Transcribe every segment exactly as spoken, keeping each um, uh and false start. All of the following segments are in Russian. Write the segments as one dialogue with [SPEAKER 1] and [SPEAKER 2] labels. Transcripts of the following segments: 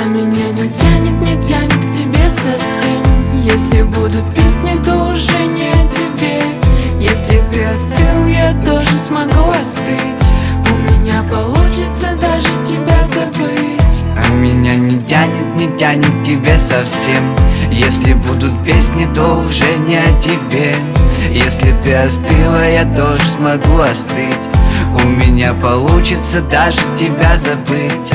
[SPEAKER 1] А меня не тянет, не тянет к тебе совсем. Если будут песни, то уже не о тебе. Если ты остыл, я тоже смогу остыть. У меня получится даже тебя забыть.
[SPEAKER 2] А меня не тянет, не тянет к тебе совсем. Если будут песни, то уже не о тебе. Если ты остыла, я тоже смогу остыть. У меня получится даже тебя забыть.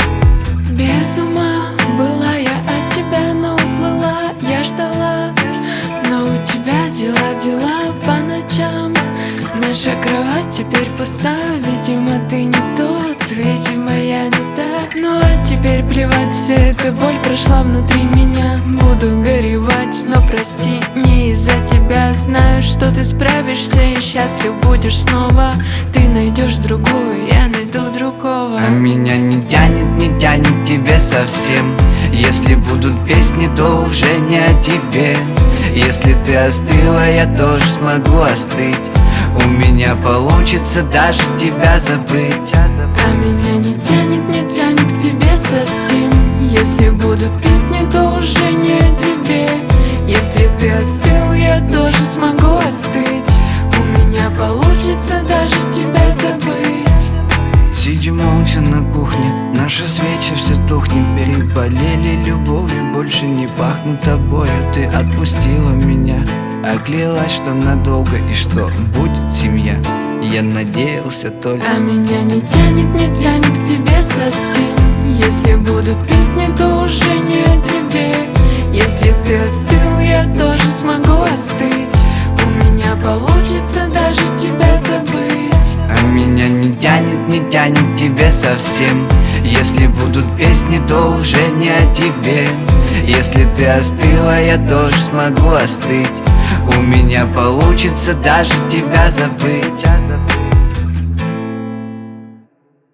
[SPEAKER 1] Без ума была я от тебя, но уплыла, я ждала. Но у тебя дела, дела по ночам. Наша кровать теперь пуста. Видимо, ты не тот, видимо, я не та. Ну а теперь плевать, вся эта боль прошла внутри меня. Буду горевать, но прости, не из-за тебя. Знаю, что ты справишься и счастлив будешь снова. Ты найдешь другую, я найду другого.
[SPEAKER 2] А меня не тянет, не тянет к тебе совсем. Если будут песни, то уже не о тебе. Если ты остыла, я тоже смогу остыть. У меня получится даже тебя забыть.
[SPEAKER 1] А меня не тянет, не тянет к тебе совсем. Если будут песни, то уже не о тебе. Если ты остыл, я тоже смогу остыть. У меня получится даже тебя забыть.
[SPEAKER 2] Сидим молча на кухне, наши свечи все тухнет. Переболели любовью, больше не пахнут тобою. Ты отпустила меня, оклялась, что надолго и что будет семья. Я надеялся только.
[SPEAKER 1] А меня не тянет, не тянет к тебе совсем. Если будут песни, то уже не о тебе. Если ты остыл, я тоже смогу остыть. У меня получится даже тебя забыть.
[SPEAKER 2] А меня не тянет, не тянет к тебе совсем. Если будут песни, то уже не о тебе. Если ты остыла, я тоже смогу остыть. У меня получится даже тебя забыть.